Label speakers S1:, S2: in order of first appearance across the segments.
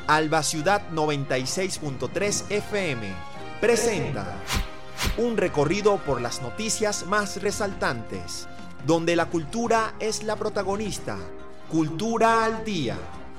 S1: Alba Ciudad 96.3 FM presenta un recorrido por las noticias más resaltantes, donde la cultura es la protagonista. Cultura al Día.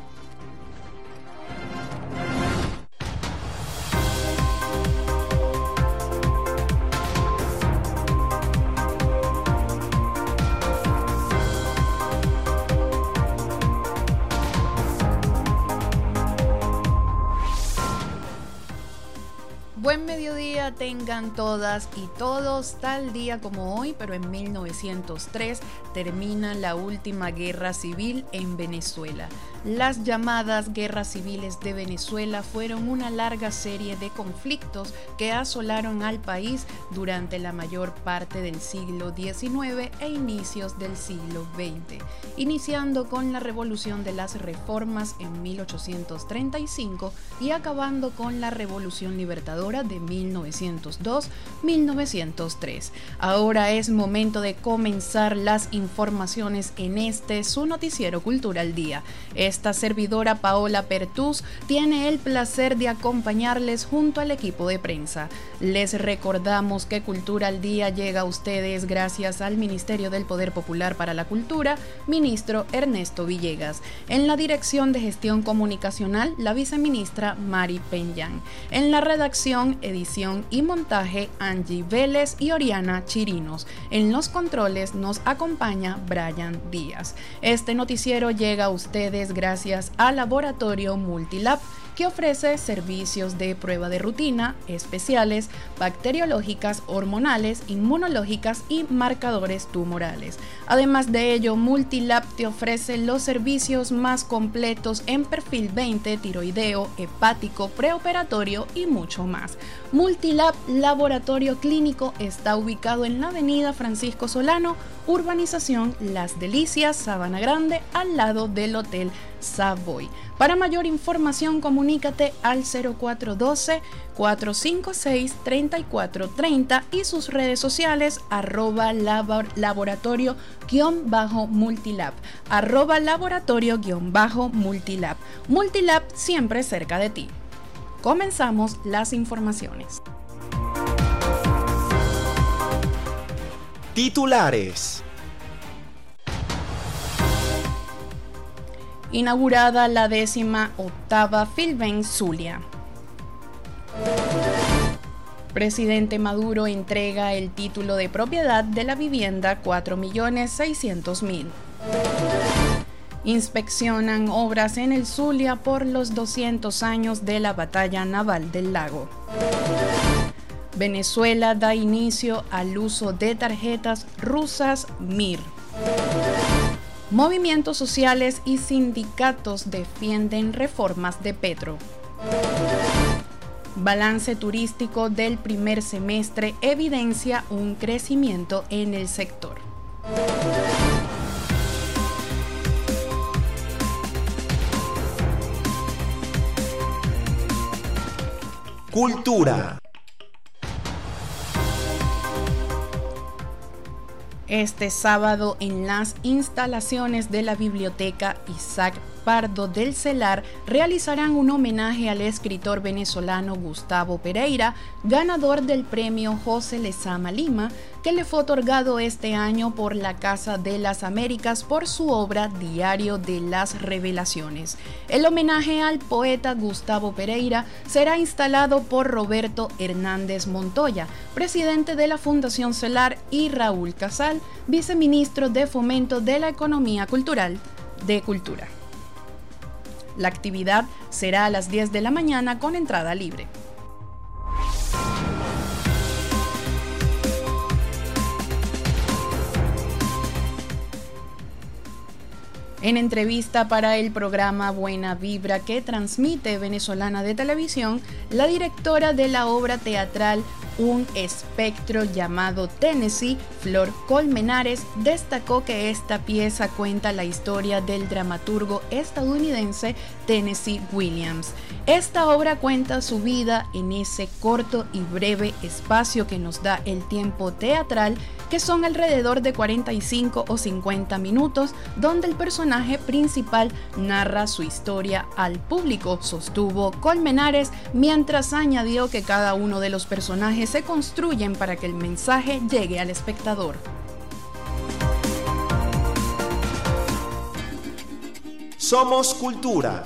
S2: Buen mediodía tengan todas y todos. Tal día como hoy, pero en 1903, termina la última guerra civil en Venezuela. Las llamadas guerras civiles de Venezuela fueron una larga serie de conflictos que asolaron al país durante la mayor parte del siglo XIX e inicios del siglo XX, iniciando con la Revolución de las Reformas en 1835 y acabando con la Revolución Libertadora de 1902-1903. Ahora es momento de comenzar las informaciones en su noticiero Cultura al Día. Esta servidora Paola Pertús tiene el placer de acompañarles junto al equipo de prensa. Les recordamos que Cultura al Día llega a ustedes gracias al Ministerio del Poder Popular para la Cultura, ministro Ernesto Villegas. En la Dirección de Gestión Comunicacional, la viceministra Mari Peñán. En la redacción, edición y montaje, Angie Vélez y Oriana Chirinos. En los controles nos acompaña Brian Díaz. Este noticiero llega a ustedes gracias al Laboratorio Multilab, que ofrece servicios de prueba de rutina, especiales, bacteriológicas, hormonales, inmunológicas y marcadores tumorales. Además de ello, Multilab te ofrece los servicios más completos en perfil 20, tiroideo, hepático, preoperatorio y mucho más. Multilab Laboratorio Clínico está ubicado en la avenida Francisco Solano, urbanización Las Delicias, Sabana Grande, al lado del Hotel Savoy. Para mayor información, comunícate al 0412-456-3430 y sus redes sociales @laboratorio_multilab, @laboratorio_multilab. Multilab siempre cerca de ti. Comenzamos las informaciones.
S1: Titulares.
S2: Inaugurada la 18ª Filben Zulia. Presidente Maduro entrega el título de propiedad de la vivienda 4.600.000. Inspeccionan obras en el Zulia por los 200 años de la batalla naval del lago. Venezuela da inicio al uso de tarjetas rusas MIR. Movimientos sociales y sindicatos defienden reformas de Petro. Balance turístico del primer semestre evidencia un crecimiento en el sector.
S1: Cultura.
S2: Este sábado, en las instalaciones de la Biblioteca Isaac Pardo del Celar, realizarán un homenaje al escritor venezolano Gustavo Pereira, ganador del premio José Lezama Lima, que le fue otorgado este año por la Casa de las Américas por su obra Diario de las Revelaciones. El homenaje al poeta Gustavo Pereira será instalado por Roberto Hernández Montoya, presidente de la Fundación Celar, y Raúl Casal, viceministro de Fomento de la Economía Cultural de Cultura. La actividad será a las 10 de la mañana con entrada libre. En entrevista para el programa Buena Vibra que transmite Venezolana de Televisión, la directora de la obra teatral un espectro llamado Tennessee, Flor Colmenares destacó que esta pieza cuenta la historia del dramaturgo estadounidense Tennessee Williams. Esta obra cuenta su vida en ese corto y breve espacio que nos da el tiempo teatral, que son alrededor de 45 o 50 minutos, donde el personaje principal narra su historia al público, sostuvo Colmenares, mientras añadió que cada uno de los personajes se construyen para que el mensaje llegue al espectador.
S1: Somos Cultura.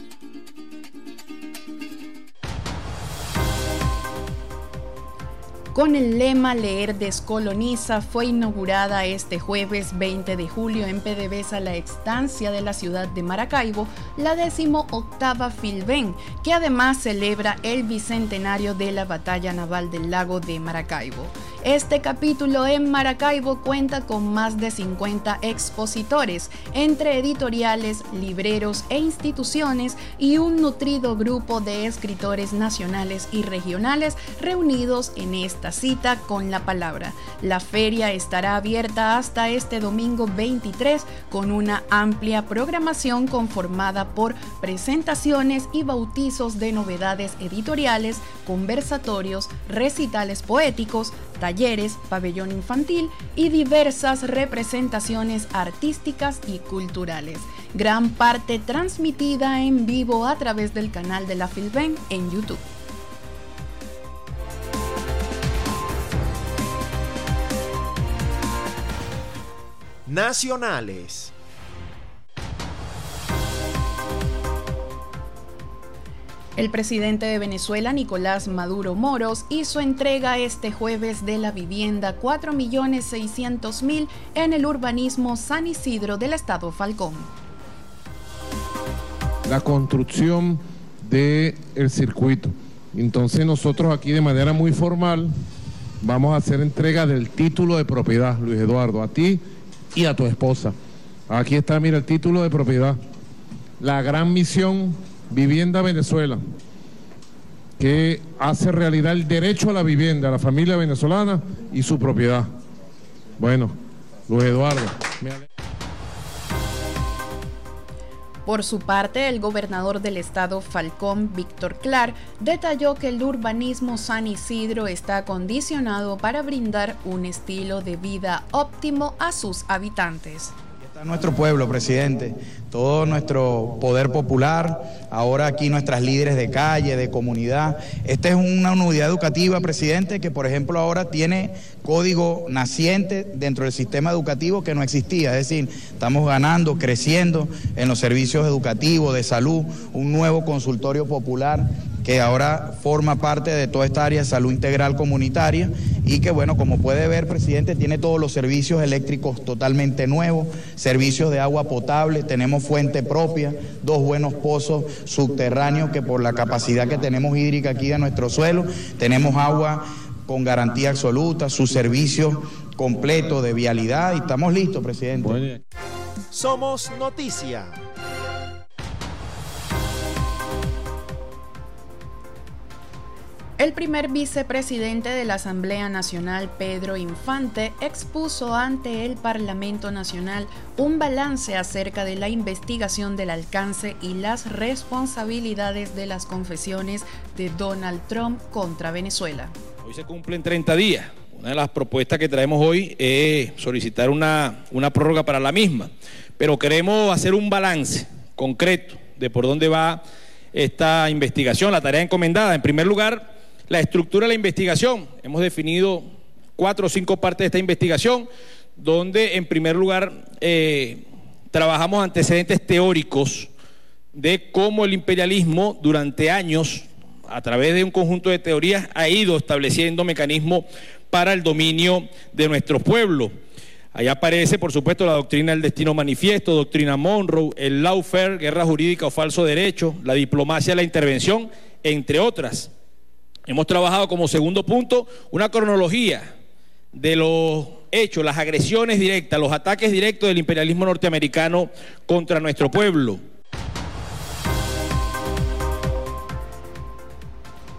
S2: Con el lema Leer descoloniza, fue inaugurada este jueves 20 de julio en PDVSA la estancia de la ciudad de Maracaibo, la 18ª Filben, que además celebra el bicentenario de la Batalla Naval del Lago de Maracaibo. Este capítulo en Maracaibo cuenta con más de 50 expositores, entre editoriales, libreros e instituciones, y un nutrido grupo de escritores nacionales y regionales reunidos en esta cita con la palabra. La feria estará abierta hasta este domingo 23 con una amplia programación conformada por presentaciones y bautizos de novedades editoriales, conversatorios, recitales poéticos, talleres, pabellón infantil y diversas representaciones artísticas y culturales. Gran parte transmitida en vivo a través del canal de la Filben en YouTube.
S1: Nacionales.
S2: El presidente de Venezuela, Nicolás Maduro Moros, hizo entrega este jueves de la vivienda 4.600.000 en el urbanismo San Isidro del estado Falcón.
S3: La construcción del circuito. Entonces nosotros aquí de manera muy formal vamos a hacer entrega del título de propiedad, Luis Eduardo, a ti y a tu esposa. Aquí está, mira, el título de propiedad. La gran misión Vivienda Venezuela, que hace realidad el derecho a la vivienda a la familia venezolana y su propiedad. Bueno, Luis Eduardo.
S2: Por su parte, el gobernador del estado Falcón, Víctor Clar, detalló que el urbanismo San Isidro está acondicionado para brindar un estilo de vida óptimo a sus habitantes.
S4: Nuestro pueblo, presidente, todo nuestro poder popular, ahora aquí nuestras líderes de calle, de comunidad. Esta es una unidad educativa, presidente, que por ejemplo ahora tiene código naciente dentro del sistema educativo que no existía. Es decir, estamos ganando, creciendo en los servicios educativos, de salud, un nuevo consultorio popular que ahora forma parte de toda esta área de salud integral comunitaria y que, bueno, como puede ver, presidente, tiene todos los servicios eléctricos totalmente nuevos, servicios de agua potable, tenemos fuente propia, 2 buenos pozos subterráneos que por la capacidad que tenemos hídrica aquí de nuestro suelo, tenemos agua con garantía absoluta, su servicio completo de vialidad y estamos listos, presidente.
S1: Somos Noticia.
S2: El primer vicepresidente de la Asamblea Nacional, Pedro Infante, expuso ante el Parlamento Nacional un balance acerca de la investigación del alcance y las responsabilidades de las confesiones de Donald Trump contra Venezuela.
S5: Hoy se cumplen 30 días. Una de las propuestas que traemos hoy es solicitar una prórroga para la misma, pero queremos hacer un balance concreto de por dónde va esta investigación, la tarea encomendada. En primer lugar, la estructura de la investigación. Hemos definido 4 o 5 partes de esta investigación, donde en primer lugar trabajamos antecedentes teóricos de cómo el imperialismo durante años, a través de un conjunto de teorías, ha ido estableciendo mecanismos para el dominio de nuestro pueblo. Ahí aparece, por supuesto, la doctrina del destino manifiesto, doctrina Monroe, el lawfare, guerra jurídica o falso derecho, la diplomacia de la intervención, entre otras. Hemos trabajado como segundo punto una cronología de los hechos, las agresiones directas, los ataques directos del imperialismo norteamericano contra nuestro pueblo.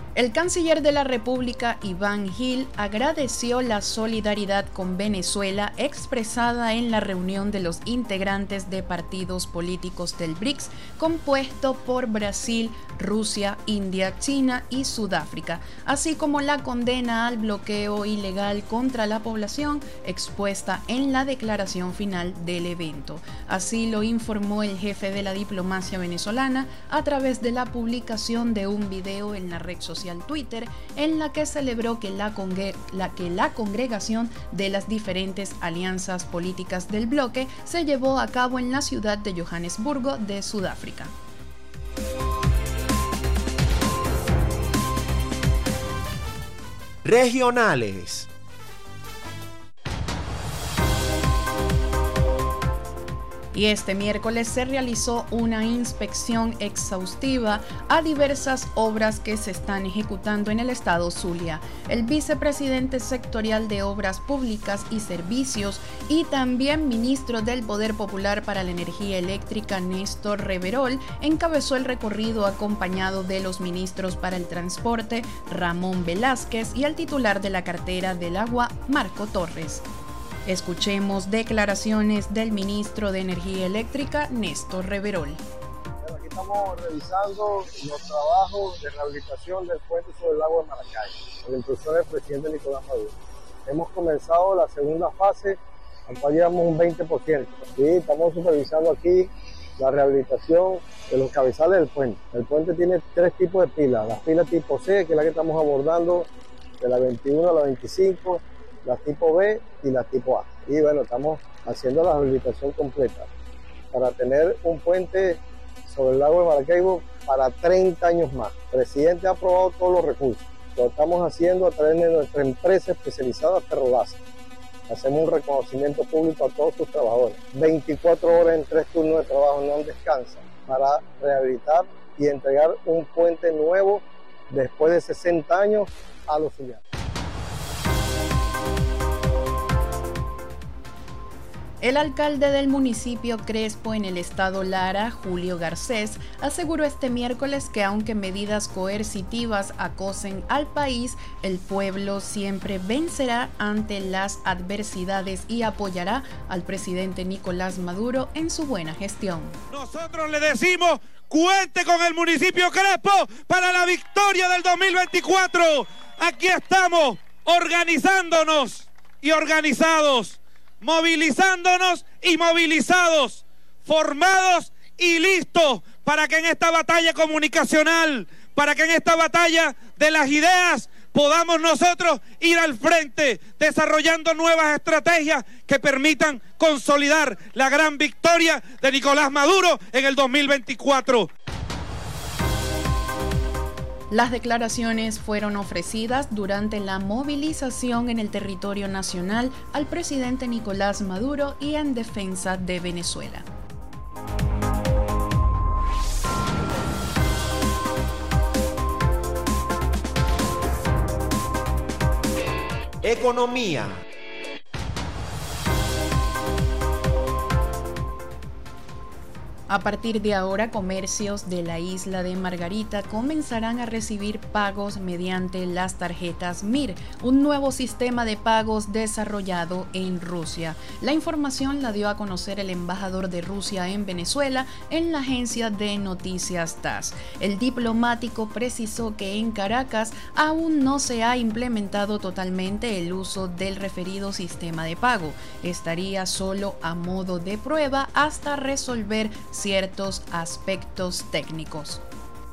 S2: El canciller de la República, Iván Gil, agradeció la solidaridad con Venezuela expresada en la reunión de los integrantes de partidos políticos del BRICS, compuesto por Brasil, Rusia, India, China y Sudáfrica, así como la condena al bloqueo ilegal contra la población expuesta en la declaración final del evento. Así lo informó el jefe de la diplomacia venezolana a través de la publicación de un video en la red social Twitter, en la que celebró que la congregación de las diferentes alianzas políticas del bloque se llevó a cabo en la ciudad de Johannesburgo de Sudáfrica.
S1: Regionales.
S2: Y este miércoles se realizó una inspección exhaustiva a diversas obras que se están ejecutando en el estado Zulia. El vicepresidente sectorial de Obras Públicas y Servicios y también ministro del Poder Popular para la Energía Eléctrica, Néstor Reverol, encabezó el recorrido acompañado de los ministros para el Transporte, Ramón Velázquez, y el titular de la cartera del Agua, Marco Torres. Escuchemos declaraciones del ministro de Energía Eléctrica, Néstor Reverol.
S6: Aquí estamos revisando los trabajos de rehabilitación del puente sobre el lago de Maracay, por la instrucción del presidente Nicolás Maduro. Hemos comenzado la segunda fase, al cual llevamos un 20%. Sí, estamos supervisando aquí la rehabilitación de los cabezales del puente. El puente tiene 3 tipos de pilas. Las pilas tipo C, que es la que estamos abordando, de la 21 a la 25, la tipo B y la tipo A. Y bueno, estamos haciendo la rehabilitación completa para tener un puente sobre el lago de Maracaibo para 30 años más. El presidente ha aprobado todos los recursos. Lo estamos haciendo a través de nuestra empresa especializada Ferrobasa. Hacemos un reconocimiento público a todos sus trabajadores. 24 horas en 3 turnos de trabajo, no descansan, para rehabilitar y entregar un puente nuevo después de 60 años a los zulianos.
S2: El alcalde del municipio Crespo en el estado Lara, Julio Garcés, aseguró este miércoles que aunque medidas coercitivas acosen al país, el pueblo siempre vencerá ante las adversidades y apoyará al presidente Nicolás Maduro en su buena gestión.
S7: Nosotros le decimos, cuente con el municipio Crespo para la victoria del 2024. Aquí estamos organizándonos y organizados, movilizándonos y movilizados, formados y listos para que en esta batalla comunicacional, para que en esta batalla de las ideas podamos nosotros ir al frente, desarrollando nuevas estrategias que permitan consolidar la gran victoria de Nicolás Maduro en el 2024.
S2: Las declaraciones fueron ofrecidas durante la movilización en el territorio nacional al presidente Nicolás Maduro y en defensa de Venezuela.
S1: Economía.
S2: A partir de ahora, comercios de la isla de Margarita comenzarán a recibir pagos mediante las tarjetas MIR, un nuevo sistema de pagos desarrollado en Rusia. La información la dio a conocer el embajador de Rusia en Venezuela en la agencia de noticias TASS. El diplomático precisó que en Caracas aún no se ha implementado totalmente el uso del referido sistema de pago. Estaría solo a modo de prueba hasta resolver ciertos aspectos técnicos.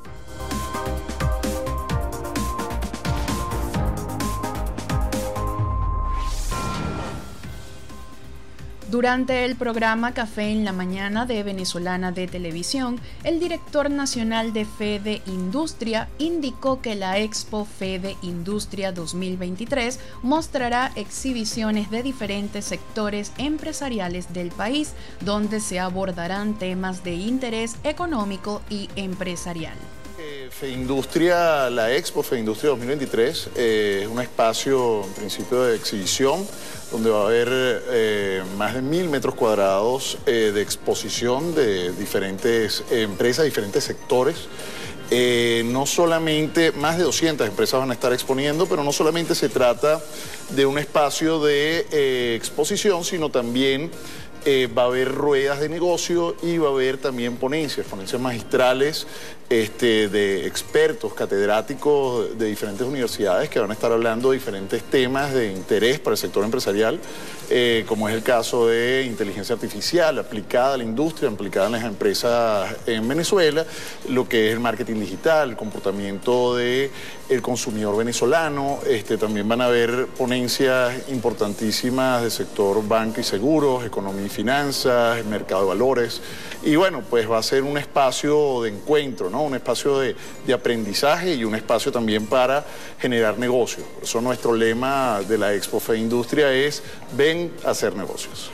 S2: Durante el programa Café en la Mañana de Venezolana de Televisión, el director nacional de Fede Industria indicó que la Expo Fede Industria 2023 mostrará exhibiciones de diferentes sectores empresariales del país, donde se abordarán temas de interés económico y empresarial.
S8: FEIndustria, la Expo FEIndustria 2023 es un espacio en principio de exhibición donde va a haber más de 1000 metros cuadrados de exposición de diferentes empresas, diferentes sectores No solamente, más de 200 empresas van a estar exponiendo, pero no solamente se trata de un espacio de exposición, sino también va a haber ruedas de negocio y va a haber también ponencias magistrales de expertos, catedráticos de diferentes universidades que van a estar hablando de diferentes temas de interés para el sector empresarial, como es el caso de inteligencia artificial aplicada a la industria, aplicada en las empresas en Venezuela, lo que es el marketing digital, el comportamiento del consumidor venezolano. También van a haber ponencias importantísimas del sector banco y seguros, economía y finanzas, mercado de valores. Y bueno, pues va a ser un espacio de encuentro, ¿no? Un espacio de aprendizaje y un espacio también para generar negocios. Por eso nuestro lema de la Expo Fe Industria es ven a hacer negocios.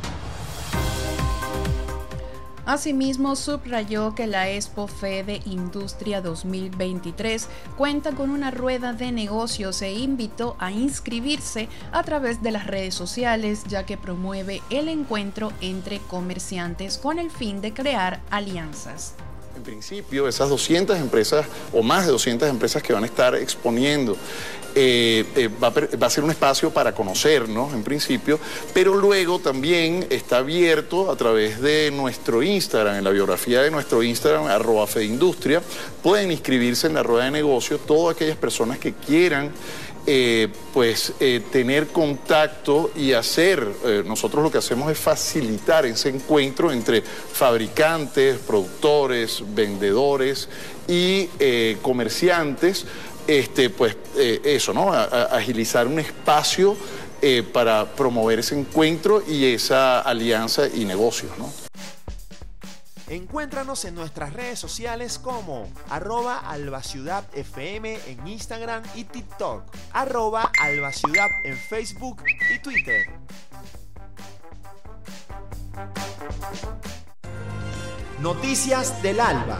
S2: Asimismo, subrayó que la Expo Fe de Industria 2023 cuenta con una rueda de negocios e invitó a inscribirse a través de las redes sociales, ya que promueve el encuentro entre comerciantes con el fin de crear alianzas.
S8: En principio, esas 200 empresas o más de 200 empresas que van a estar exponiendo va a ser un espacio para conocernos en principio, pero luego también está abierto a través de nuestro Instagram, en la biografía de nuestro Instagram, @feindustria, pueden inscribirse en la rueda de negocios todas aquellas personas que quieran tener contacto y hacer, nosotros lo que hacemos es facilitar ese encuentro entre fabricantes, productores, vendedores y comerciantes, eso, ¿no? Agilizar un espacio para promover ese encuentro y esa alianza y negocios, ¿no?
S1: Encuéntranos en nuestras redes sociales como @albaciudadfm en Instagram y TikTok, @albaciudad en Facebook y Twitter. Noticias del Alba.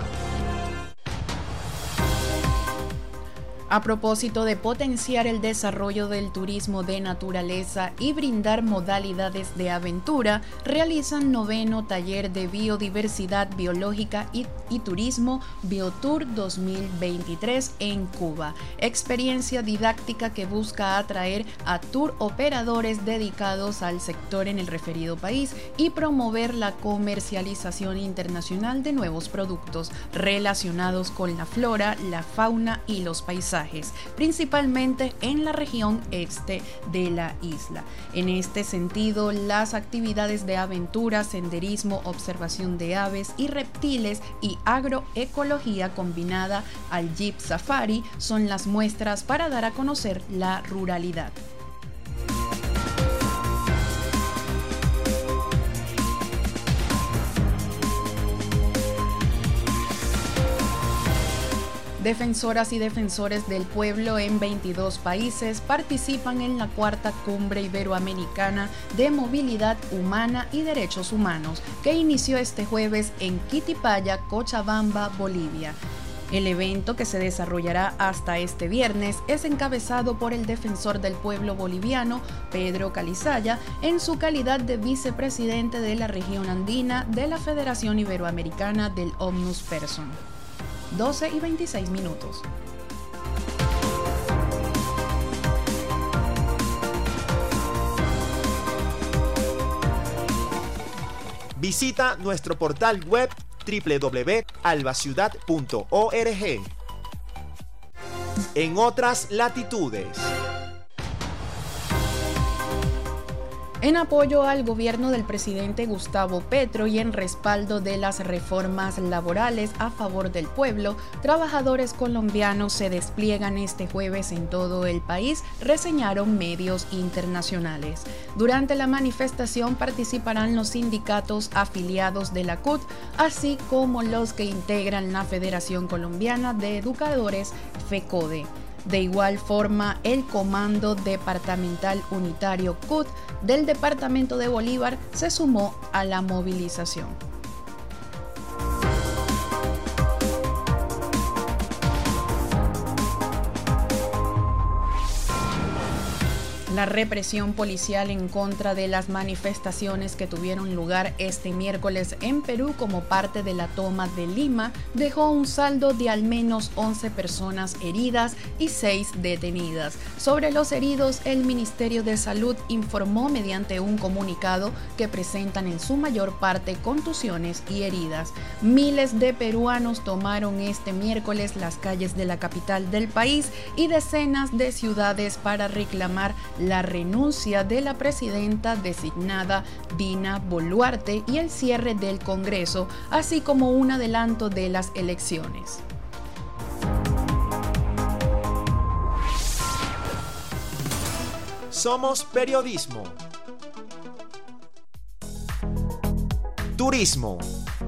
S2: A propósito de potenciar el desarrollo del turismo de naturaleza y brindar modalidades de aventura, realizan 9º taller de biodiversidad biológica y turismo Biotour 2023 en Cuba. Experiencia didáctica que busca atraer a tour operadores dedicados al sector en el referido país y promover la comercialización internacional de nuevos productos relacionados con la flora, la fauna y los paisajes, principalmente en la región este de la isla. En este sentido, las actividades de aventura, senderismo, observación de aves y reptiles y agroecología combinada al Jeep Safari son las muestras para dar a conocer la ruralidad. Defensoras y defensores del pueblo en 22 países participan en la 4ª Cumbre Iberoamericana de Movilidad Humana y Derechos Humanos, que inició este jueves en Quitipaya, Cochabamba, Bolivia. El evento, que se desarrollará hasta este viernes, es encabezado por el defensor del pueblo boliviano, Pedro Calizaya, en su calidad de vicepresidente de la región andina de la Federación Iberoamericana del Omnus Person. 12:26 minutos.
S1: Visita nuestro portal web www.albaciudad.org. En otras latitudes.
S2: En apoyo al gobierno del presidente Gustavo Petro y en respaldo de las reformas laborales a favor del pueblo, trabajadores colombianos se despliegan este jueves en todo el país, reseñaron medios internacionales. Durante la manifestación participarán los sindicatos afiliados de la CUT, así como los que integran la Federación Colombiana de Educadores, FECODE. De igual forma, el Comando Departamental Unitario CUT del Departamento de Bolívar se sumó a la movilización. La represión policial en contra de las manifestaciones que tuvieron lugar este miércoles en Perú como parte de la toma de Lima dejó un saldo de al menos 11 personas heridas y 6 detenidas. Sobre los heridos, el Ministerio de Salud informó mediante un comunicado que presentan en su mayor parte contusiones y heridas. Miles de peruanos tomaron este miércoles las calles de la capital del país y decenas de ciudades para reclamar la renuncia de la presidenta designada Dina Boluarte y el cierre del Congreso, así como un adelanto de las elecciones.
S1: Somos periodismo. Turismo.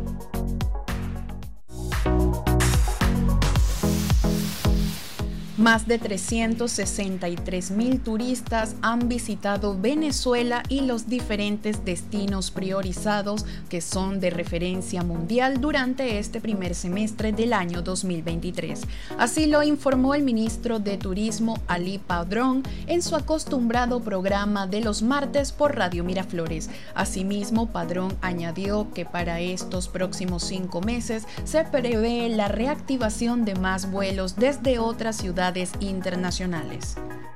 S2: Más de 363,000 turistas han visitado Venezuela y los diferentes destinos priorizados que son de referencia mundial durante este primer semestre del año 2023. Así lo informó el ministro de Turismo, Ali Padrón, en su acostumbrado programa de los martes por Radio Miraflores. Asimismo, Padrón añadió que para estos próximos 5 meses se prevé la reactivación de más vuelos desde otras ciudades internacionales.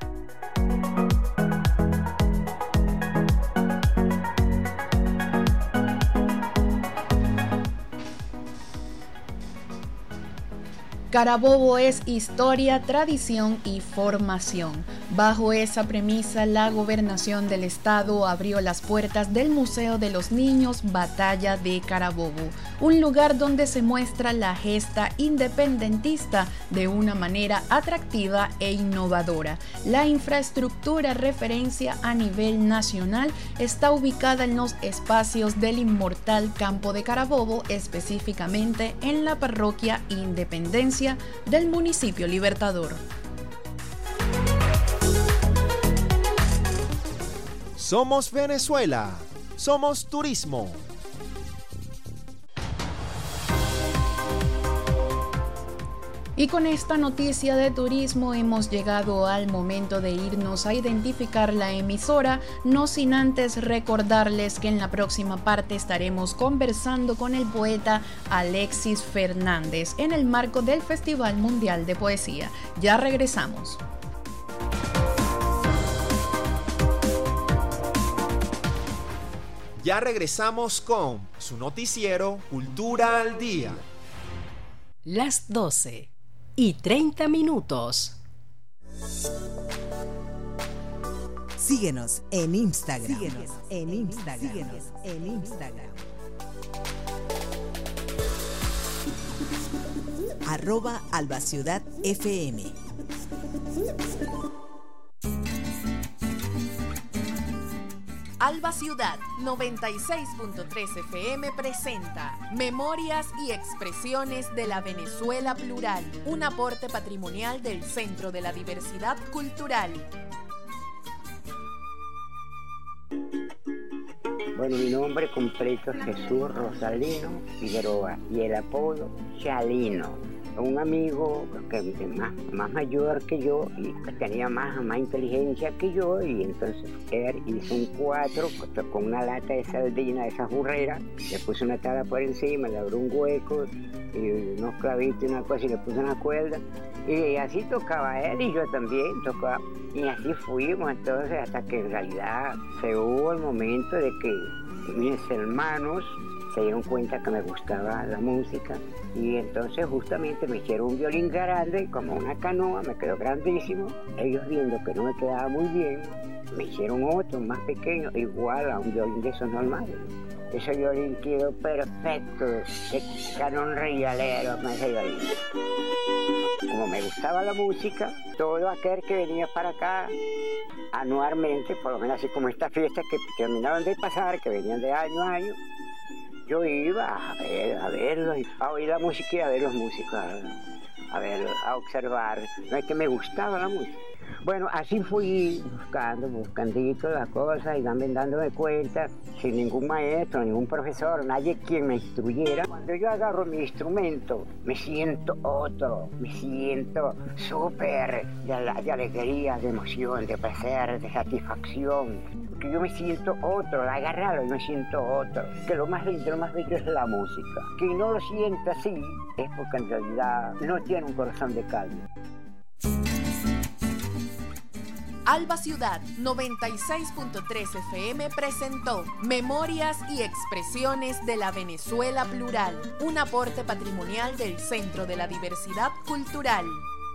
S2: Carabobo es historia, tradición y formación. Bajo esa premisa, la Gobernación del Estado abrió las puertas del Museo de los Niños Batalla de Carabobo, un lugar donde se muestra la gesta independentista de una manera atractiva e innovadora. La infraestructura referencia a nivel nacional está ubicada en los espacios del inmortal Campo de Carabobo, específicamente en la parroquia Independencia del municipio Libertador.
S1: Somos Venezuela. Somos turismo.
S2: Y con esta noticia de turismo hemos llegado al momento de irnos a identificar la emisora, no sin antes recordarles que en la próxima parte estaremos conversando con el poeta Alexis Fernández en el marco del Festival Mundial de Poesía. Ya regresamos.
S1: Ya regresamos con su noticiero Cultura al Día.
S9: Las 12:30.
S10: Síguenos en Instagram. @AlbaCiudadFM.
S9: Alba Ciudad 96.3 FM presenta Memorias y Expresiones de la Venezuela Plural, un aporte patrimonial del Centro de la Diversidad Cultural.
S11: Bueno, mi nombre completo es Jesús Rosalino Figueroa y el apodo Chalino. Un amigo que más mayor que yo y que tenía más inteligencia que yo, y entonces él hizo un 4 con una lata de sardina, de esas burreras, le puso una tabla por encima, le abrió un hueco y unos clavitos y una cosa y le puso una cuerda, y así tocaba él y yo también tocaba, y así fuimos entonces hasta que en realidad se hubo el momento de que mis hermanos se dieron cuenta que me gustaba la música, y entonces justamente me hicieron un violín grande, como una canoa, me quedó grandísimo. Ellos viendo que no me quedaba muy bien, me hicieron otro más pequeño, igual a un violín de esos normales. Ese violín quedó perfecto, de canon rialero con ese violín. Como me gustaba la música, todo aquel que venía para acá anualmente, por lo menos así como estas fiestas que terminaban de pasar, que venían de año a año, yo iba a verlos, a oír la música y a ver los músicos, a observar. No es que me gustaba la música. Bueno, así fui buscandito las cosas y dándome cuenta, sin ningún maestro, ningún profesor, nadie quien me instruyera. Cuando yo agarro mi instrumento, me siento otro, me siento súper de alegría, de emoción, de placer, de satisfacción. Porque yo me siento otro, al agarrarlo yo me siento otro. Que lo más lindo, lo más bello es la música. Quien no lo siente así es porque en realidad no tiene un corazón de caldo.
S9: Alba Ciudad 96.3 FM presentó Memorias y Expresiones de la Venezuela Plural, un aporte patrimonial del Centro de la Diversidad Cultural.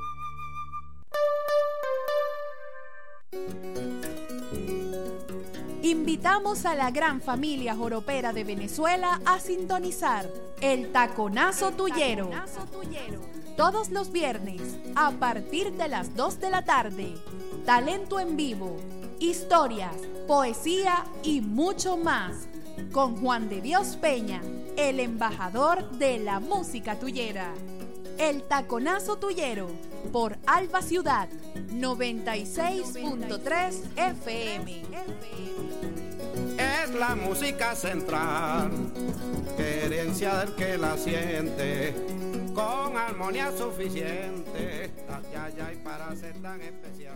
S9: Invitamos a la gran familia joropera de Venezuela a sintonizar El Taconazo Tuyero. Todos los viernes, a partir de las 2 de la tarde. Talento en vivo, historias, poesía y mucho más. Con Juan de Dios Peña, el embajador de la música tuyera. El Taconazo Tuyero, por Alba Ciudad, 96.3 FM.
S12: Es la música central, herencia del que la siente, con armonía suficiente, y para ser tan especial.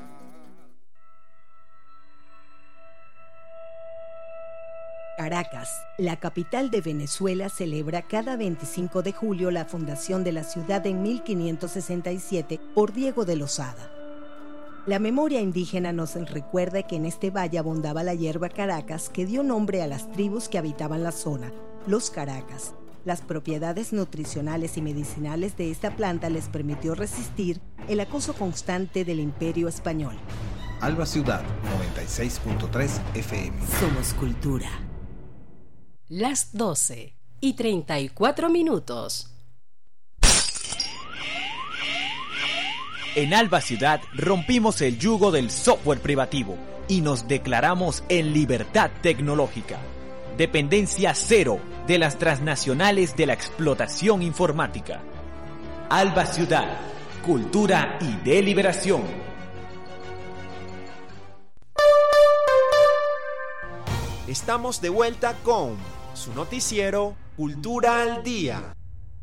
S10: Caracas, la capital de Venezuela, celebra cada 25 de julio la fundación de la ciudad en 1567 por Diego de Lozada. La memoria indígena nos recuerda que en este valle abundaba la hierba Caracas, que dio nombre a las tribus que habitaban la zona, los Caracas. Las propiedades nutricionales y medicinales de esta planta les permitió resistir el acoso constante del Imperio Español.
S13: Alba Ciudad, 96.3 FM.
S10: Somos cultura.
S14: Las 12:34.
S15: En Alba Ciudad rompimos el yugo del software privativo y nos declaramos en libertad tecnológica. Dependencia cero de las transnacionales de la explotación informática. Alba Ciudad, cultura y deliberación.
S1: Estamos de vuelta con su noticiero Cultura al Día.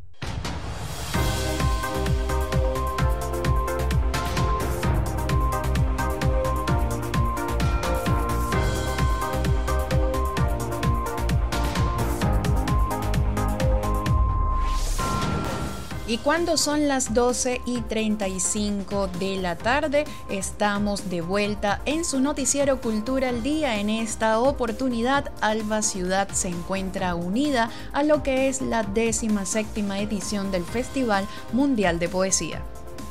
S2: Y cuando son las 12:35 de la tarde, estamos de vuelta en su noticiero Cultura al Día. En esta oportunidad, Alba Ciudad se encuentra unida a lo que es la 17ª edición del Festival Mundial de Poesía.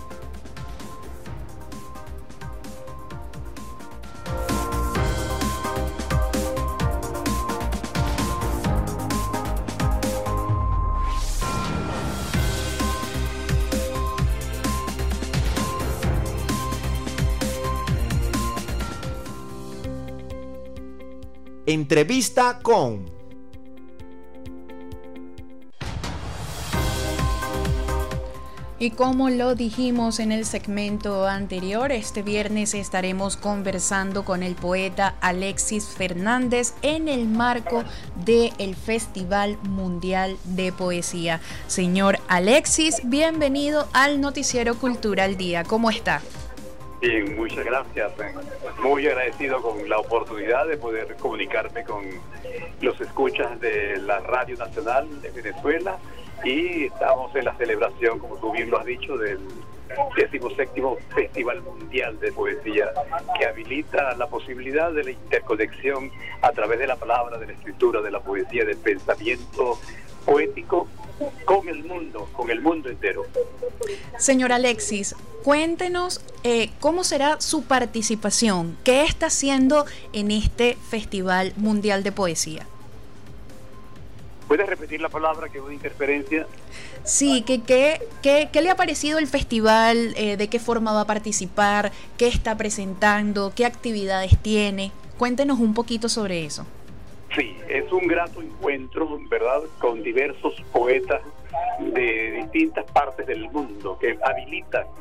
S1: Entrevista con...
S2: Y como lo dijimos en el segmento anterior, este viernes estaremos conversando con el poeta Alexis Fernández en el marco del Festival Mundial de Poesía. Señor Alexis, bienvenido al noticiero Cultura al Día. ¿Cómo está?
S16: Bien, muchas gracias. Muy agradecido con la oportunidad de poder comunicarme con los escuchas de la Radio Nacional de Venezuela, y estamos en la celebración, como tú bien lo has dicho, del 17º Festival Mundial de Poesía, que habilita la posibilidad de la interconexión a través de la palabra, de la escritura, de la poesía, del pensamiento poético con el mundo entero.
S2: Señor Alexis, cuéntenos cómo será su participación, qué está haciendo en este Festival Mundial de Poesía.
S16: ¿Puedes repetir la palabra, que hubo interferencia?
S2: Sí, ¿qué le ha parecido el festival? ¿De qué forma va a participar? ¿Qué está presentando? ¿Qué actividades tiene? Cuéntenos un poquito sobre eso.
S16: Sí, es un grato encuentro, ¿verdad?, con diversos poetas de distintas partes del mundo que habilitan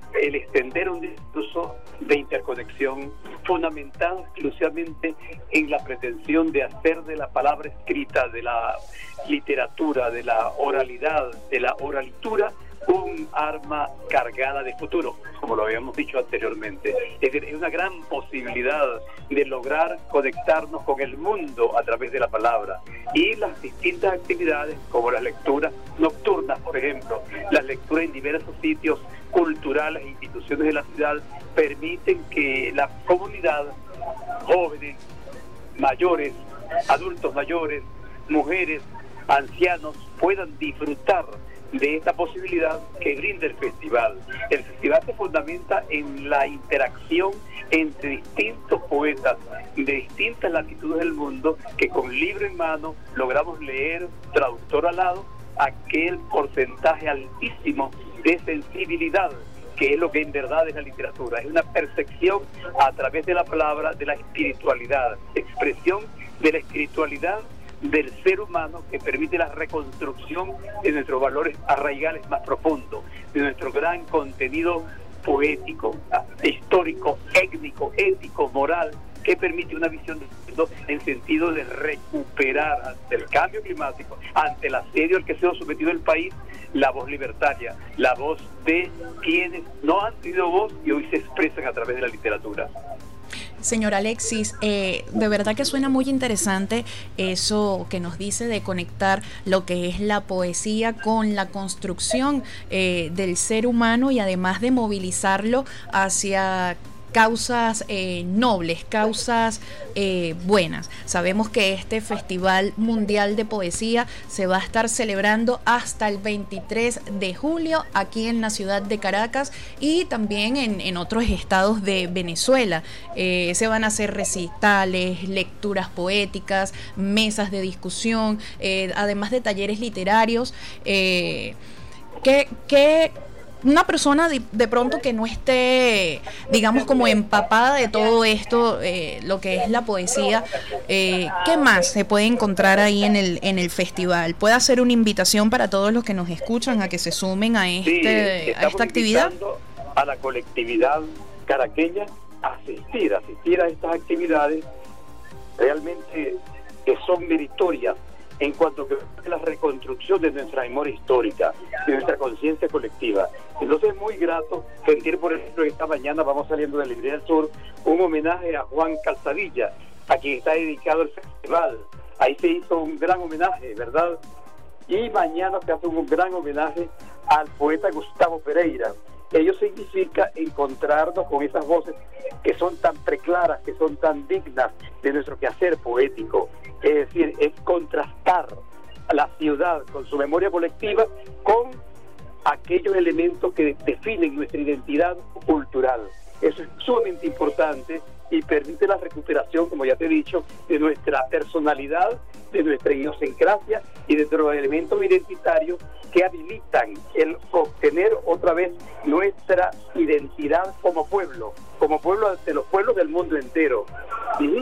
S16: el extender un discurso de interconexión fundamentado exclusivamente en la pretensión de hacer de la palabra escrita, de la literatura, de la oralidad, de la oralitura, un arma cargada de futuro, como lo habíamos dicho anteriormente. Es decir, es una gran posibilidad de lograr conectarnos con el mundo a través de la palabra. Y las distintas actividades, como las lecturas nocturnas, por ejemplo, las lecturas en diversos sitios culturales e instituciones de la ciudad, permiten que la comunidad, jóvenes, mayores, adultos mayores, mujeres, ancianos, puedan disfrutar de esta posibilidad que brinda el festival. El festival se fundamenta en la interacción entre distintos poetas de distintas latitudes del mundo, que con libro en mano logramos leer, traductor al lado, aquel porcentaje altísimo de sensibilidad, que es lo que en verdad es la literatura. Es una percepción a través de la palabra de la espiritualidad, expresión de la espiritualidad del ser humano, que permite la reconstrucción de nuestros valores arraigados más profundos, de nuestro gran contenido poético, histórico, étnico, ético, moral, que permite una visión en sentido de recuperar ante el cambio climático, ante el asedio al que se ha sometido el país, la voz libertaria, la voz de quienes no han tenido voz y hoy se expresan a través de la literatura.
S2: Señor Alexis, de verdad que suena muy interesante eso que nos dice de conectar lo que es la poesía con la construcción del ser humano, y además de movilizarlo hacia causas nobles, causas buenas. Sabemos que este Festival Mundial de Poesía se va a estar celebrando hasta el 23 de julio aquí en la ciudad de Caracas y también en otros estados de Venezuela. Se van a hacer recitales, lecturas poéticas, mesas de discusión, además de talleres literarios. Una persona de pronto que no esté, digamos, como empapada de todo esto, lo que es la poesía, ¿qué más se puede encontrar ahí en el festival? ¿Puede hacer una invitación para todos los que nos escuchan a que se sumen a esta actividad?
S16: A la colectividad caraqueña asistir a estas actividades realmente que son meritorias en cuanto a la reconstrucción de nuestra memoria histórica, de nuestra conciencia colectiva. Entonces es muy grato sentir, por ejemplo, que esta mañana vamos saliendo de la Librería del Sur, un homenaje a Juan Calzadilla, a quien está dedicado el festival. Ahí se hizo un gran homenaje, ¿verdad? Y mañana se hace un gran homenaje al poeta Gustavo Pereira. Ello significa encontrarnos con esas voces que son tan preclaras, que son tan dignas de nuestro quehacer poético. Es decir, es contrastar a la ciudad con su memoria colectiva con aquellos elementos que definen nuestra identidad cultural. Eso es sumamente importante y permite la recuperación, como ya te he dicho, de nuestra personalidad, de nuestra idiosincrasia y de nuestros elementos identitarios que habilitan el obtener otra vez nuestra identidad como pueblo de los pueblos del mundo entero. ¿Sí?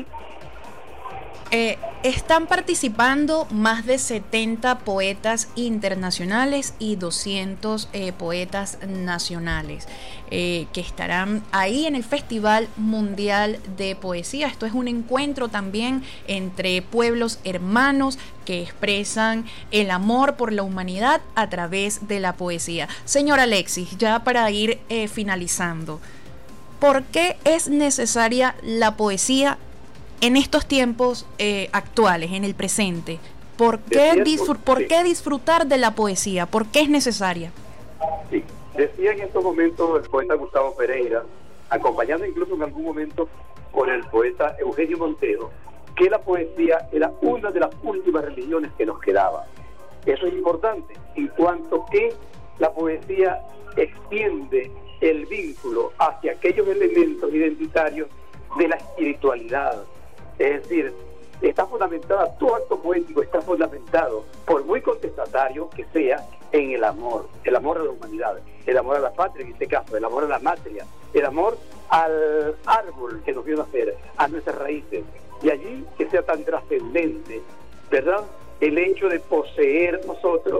S2: Están participando más de 70 poetas internacionales y 200 poetas nacionales que estarán ahí en el Festival Mundial de Poesía. Esto es un encuentro también entre pueblos hermanos que expresan el amor por la humanidad a través de la poesía. Señor Alexis, ya para ir finalizando, ¿por qué es necesaria la poesía en estos tiempos actuales, en el presente? ¿Por qué disfrutar de la poesía? ¿Por qué es necesaria?
S16: Sí, decía en estos momentos el poeta Gustavo Pereira, acompañado incluso en algún momento por el poeta Eugenio Montero, que la poesía era una de las últimas religiones que nos quedaba. Eso es importante, en cuanto que la poesía extiende el vínculo hacia aquellos elementos identitarios de la espiritualidad. Es decir, está fundamentada, tu acto poético está fundamentado, por muy contestatario que sea, en el amor a la humanidad, el amor a la patria en este caso, el amor a la matria, el amor al árbol que nos vio nacer, a nuestras raíces, y allí que sea tan trascendente, ¿verdad?, el hecho de poseer nosotros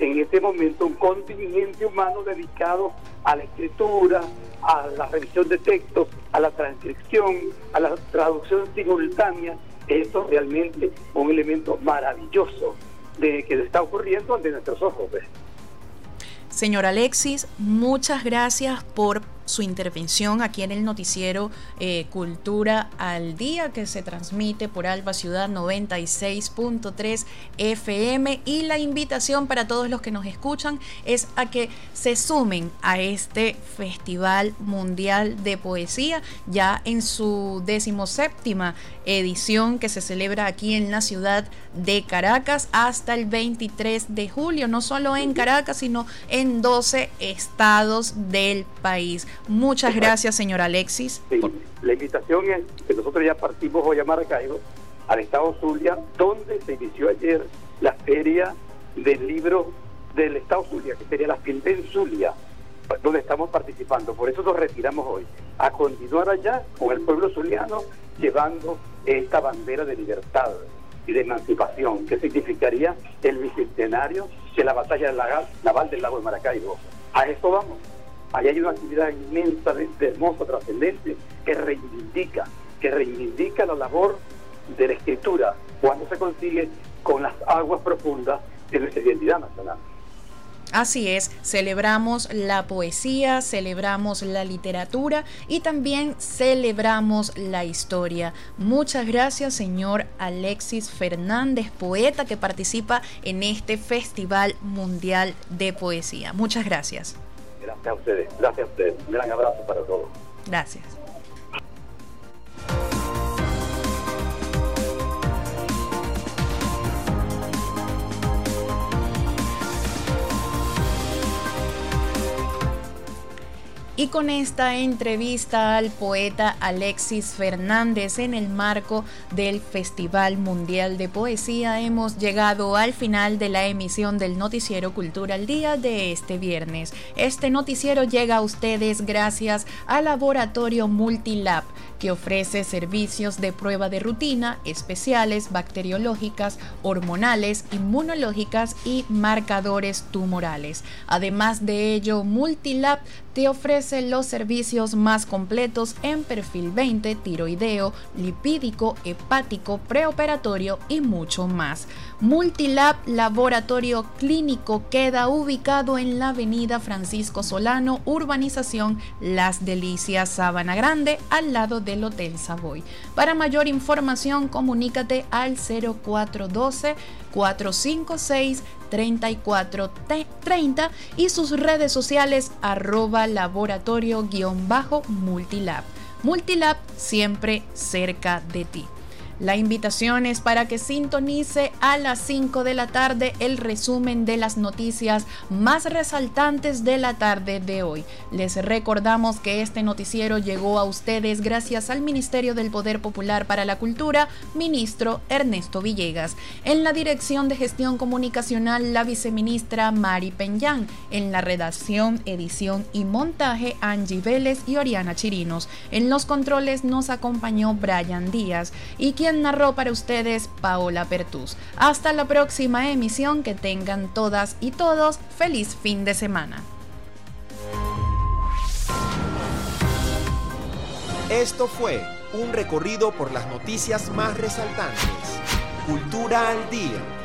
S16: en este momento un contingente humano dedicado a la escritura, a la revisión de textos, a la transcripción, a la traducción simultánea. Esto es realmente un elemento maravilloso de que está ocurriendo ante nuestros ojos.
S2: Señor Alexis, muchas gracias por su intervención aquí en el noticiero Cultura al Día, que se transmite por Alba Ciudad 96.3 FM, y la invitación para todos los que nos escuchan es a que se sumen a este Festival Mundial de Poesía, ya en su 17ª edición, que se celebra aquí en la ciudad de Caracas hasta el 23 de julio, no solo en Caracas, sino en 12 estados del país. Muchas gracias, señor Alexis.
S16: Sí, la invitación es que nosotros ya partimos hoy a Maracaibo, al estado Zulia, donde se inició ayer la feria del libro del estado Zulia, que sería la Filben Zulia, donde estamos participando. Por eso nos retiramos hoy, a continuar allá con el pueblo zuliano, llevando esta bandera de libertad y de emancipación, que significaría el bicentenario de la batalla naval del lago de Maracaibo. A eso vamos. Ahí hay una actividad inmensamente hermosa, trascendente, que reivindica la labor de la escritura cuando se consigue con las aguas profundas de nuestra identidad nacional.
S2: Así es, celebramos la poesía, celebramos la literatura y también celebramos la historia. Muchas gracias, señor Alexis Fernández, poeta que participa en este Festival Mundial de Poesía. Muchas gracias.
S16: Gracias a ustedes, gracias a ustedes. Un gran abrazo para todos.
S2: Gracias. Y con esta entrevista al poeta Alexis Fernández en el marco del Festival Mundial de Poesía, hemos llegado al final de la emisión del noticiero Cultura al Día de este viernes. Este noticiero llega a ustedes gracias al Laboratorio Multilab, que ofrece servicios de prueba de rutina, especiales, bacteriológicas, hormonales, inmunológicas y marcadores tumorales. Además de ello, Multilab te ofrece los servicios más completos en perfil 20, tiroideo, lipídico, hepático, preoperatorio y mucho más. Multilab Laboratorio Clínico queda ubicado en la avenida Francisco Solano, urbanización Las Delicias, Sabana Grande, al lado del Hotel Savoy. Para mayor información, comunícate al 0412-456-3430 y sus redes sociales @laboratorio_multilab. Multilab, siempre cerca de ti. La invitación es para que sintonice a las 5 de la tarde el resumen de las noticias más resaltantes de la tarde de hoy. Les recordamos que este noticiero llegó a ustedes gracias al Ministerio del Poder Popular para la Cultura, ministro Ernesto Villegas. En la Dirección de Gestión Comunicacional, la viceministra Mari Peñán. En la redacción, edición y montaje, Angie Vélez y Oriana Chirinos. En los controles nos acompañó Brian Díaz. Y quien narró para ustedes, Paola Pertús. Hasta la próxima emisión, que tengan todas y todos feliz fin de semana.
S1: Esto fue un recorrido por las noticias más resaltantes. Cultura al Día.